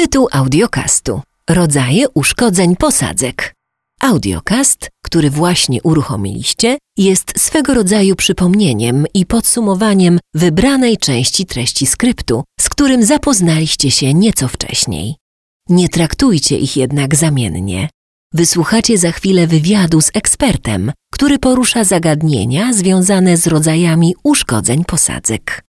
Tytuł audiocastu: Rodzaje uszkodzeń posadzek. Audiocast, który właśnie uruchomiliście, jest swego rodzaju przypomnieniem i podsumowaniem wybranej części treści skryptu, z którym zapoznaliście się nieco wcześniej. Nie traktujcie ich jednak zamiennie. Wysłuchacie za chwilę wywiadu z ekspertem, który porusza zagadnienia związane z rodzajami uszkodzeń posadzek.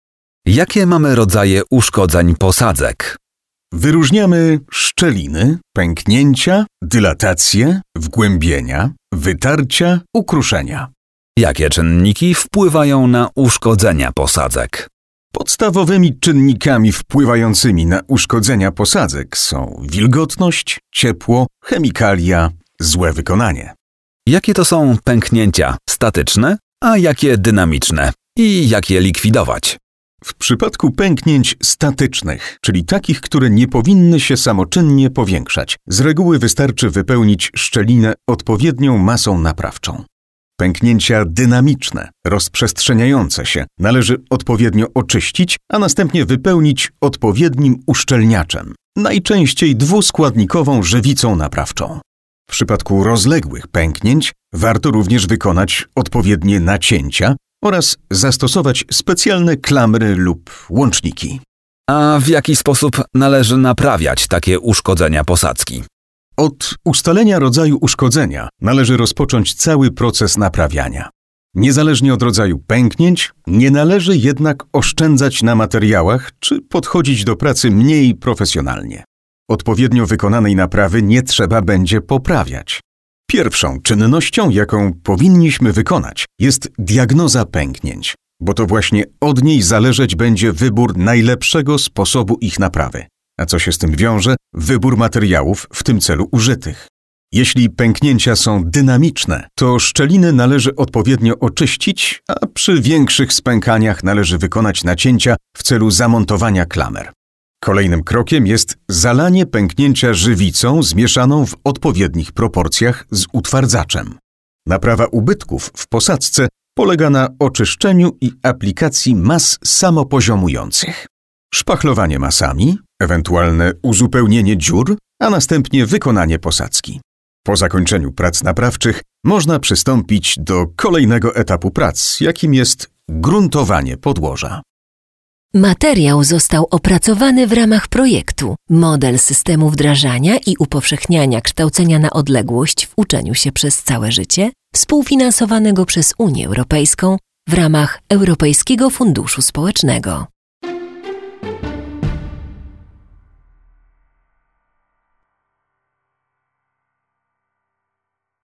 Jakie mamy rodzaje uszkodzeń posadzek? Wyróżniamy szczeliny, pęknięcia, dylatacje, wgłębienia, wytarcia, ukruszenia. Jakie czynniki wpływają na uszkodzenia posadzek? Podstawowymi czynnikami wpływającymi na uszkodzenia posadzek są wilgotność, ciepło, chemikalia, złe wykonanie. Jakie to są pęknięcia statyczne, a jakie dynamiczne? I jak je likwidować? W przypadku pęknięć statycznych, czyli takich, które nie powinny się samoczynnie powiększać, z reguły wystarczy wypełnić szczelinę odpowiednią masą naprawczą. Pęknięcia dynamiczne, rozprzestrzeniające się, należy odpowiednio oczyścić, a następnie wypełnić odpowiednim uszczelniaczem, najczęściej dwuskładnikową żywicą naprawczą. W przypadku rozległych pęknięć warto również wykonać odpowiednie nacięcia oraz zastosować specjalne klamry lub łączniki. A w jaki sposób należy naprawiać takie uszkodzenia posadzki? Od ustalenia rodzaju uszkodzenia należy rozpocząć cały proces naprawiania. Niezależnie od rodzaju pęknięć, nie należy jednak oszczędzać na materiałach czy podchodzić do pracy mniej profesjonalnie. Odpowiednio wykonanej naprawy nie trzeba będzie poprawiać. Pierwszą czynnością, jaką powinniśmy wykonać, jest diagnoza pęknięć, bo to właśnie od niej zależeć będzie wybór najlepszego sposobu ich naprawy. A co się z tym wiąże? Wybór materiałów w tym celu użytych. Jeśli pęknięcia są dynamiczne, to szczeliny należy odpowiednio oczyścić, a przy większych spękaniach należy wykonać nacięcia w celu zamontowania klamer. Kolejnym krokiem jest zalanie pęknięcia żywicą zmieszaną w odpowiednich proporcjach z utwardzaczem. Naprawa ubytków w posadzce polega na oczyszczeniu i aplikacji mas samopoziomujących. Szpachlowanie masami, ewentualne uzupełnienie dziur, a następnie wykonanie posadzki. Po zakończeniu prac naprawczych można przystąpić do kolejnego etapu prac, jakim jest gruntowanie podłoża. Materiał został opracowany w ramach projektu Model systemu wdrażania i upowszechniania kształcenia na odległość w uczeniu się przez całe życie, współfinansowanego przez Unię Europejską w ramach Europejskiego Funduszu Społecznego.